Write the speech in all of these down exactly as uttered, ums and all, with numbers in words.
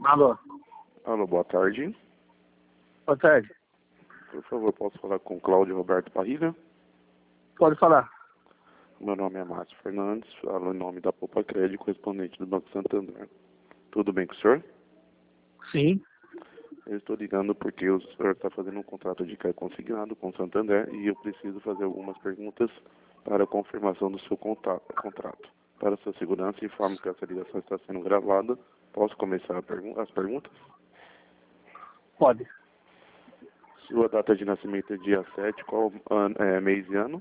Alô, Alô, boa tarde. boa tarde. Por favor, posso falar com Cláudio Roberto Parrilha? Pode falar. Meu nome é Márcio Fernandes, falo em nome da Poupa Crédito, correspondente do Banco Santander. Tudo bem com o senhor? Sim. Eu estou ligando porque o senhor está fazendo um contrato de crédito consignado com o Santander e eu preciso fazer algumas perguntas para a confirmação do seu contato, contrato. Para sua segurança, informo que essa ligação está sendo gravada. Posso começar a pergun as perguntas? Pode. Sua data de nascimento é dia sete, qual ano, é, mês e ano?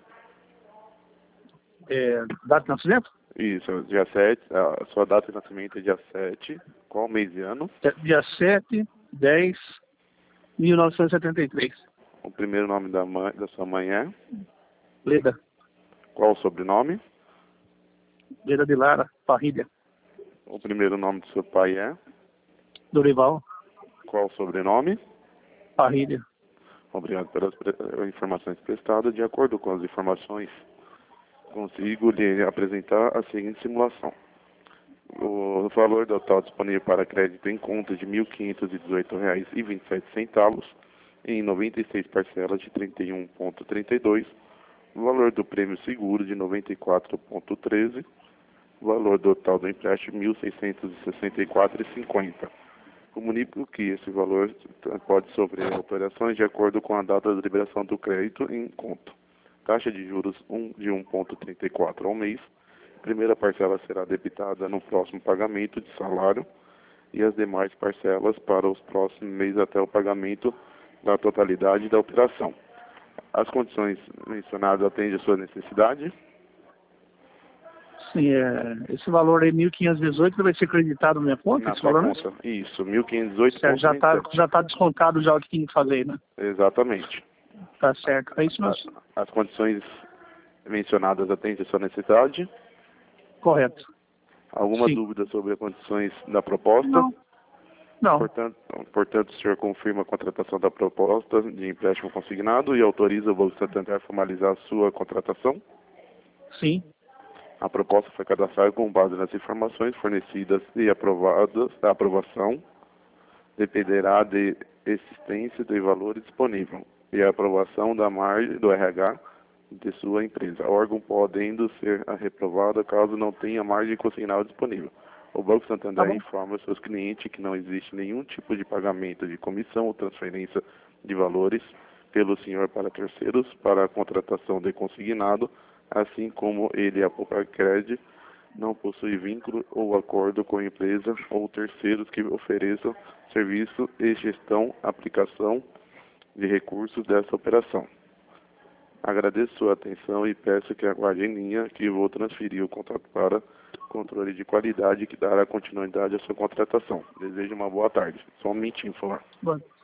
É, data de nascimento? Isso, dia sete. A sua data de nascimento é dia sete. Qual mês e ano? É dia sete, dez, mil novecentos e setenta e três. O primeiro nome da, mãe, da sua mãe é? Leda. Qual o sobrenome? Leda de Lara, Parrilha. O primeiro nome do seu pai é? Dorival, Qual o sobrenome? Parrilha. Obrigado pelas pre informações prestadas. De acordo com as informações, consigo lhe apresentar a seguinte simulação. O valor total disponível para crédito em conta de mil quinhentos e dezoito reais e vinte e sete centavos em noventa e seis parcelas de trinta e um reais e trinta e dois centavos. O valor do prêmio seguro de noventa e quatro reais e treze centavos. O valor total do empréstimo mil seiscentos e sessenta e quatro reais e cinquenta centavos. Comunico que esse valor pode sofrer alterações de acordo com a data da liberação do crédito em conta. Taxa de juros um de um vírgula trinta e quatro ao mês. Primeira parcela será debitada no próximo pagamento de salário e as demais parcelas para os próximos meses até o pagamento da totalidade da operação. As condições mencionadas atendem a sua necessidade? Sim, é, esse valor aí, mil quinhentos e dezoito, vai ser creditado na minha conta? Na Esse sua valor? conta. Isso, mil quinhentos e dezoito Certo, já está vírgula já tá descontado já o que tinha que fazer, né? Exatamente. Tá certo. É isso As, mesmo. as condições mencionadas atendem a sua necessidade? Correto. Alguma Sim. dúvida sobre as condições da proposta? Não. Não. Portanto, portanto, o senhor confirma a contratação da proposta de empréstimo consignado e autoriza o Banco Santander a formalizar a sua contratação? Sim. A proposta foi cadastrada com base nas informações fornecidas e aprovadas. A aprovação dependerá de existência de valor disponível e a aprovação da margem do R H de sua empresa. O órgão podendo ser reprovado caso não tenha margem consignada disponível. O Banco Santander Tá bom. informa seus clientes que não existe nenhum tipo de pagamento de comissão ou transferência de valores pelo senhor para terceiros para a contratação de consignado, assim como ele, a Poupa Crédito, não possui vínculo ou acordo com empresa ou terceiros que ofereçam serviço e gestão, aplicação de recursos dessa operação. Agradeço sua atenção e peço que aguarde em linha que vou transferir o contrato para controle de qualidade que dará continuidade à sua contratação. Desejo uma boa tarde. Só um minutinho, por favor. Bom.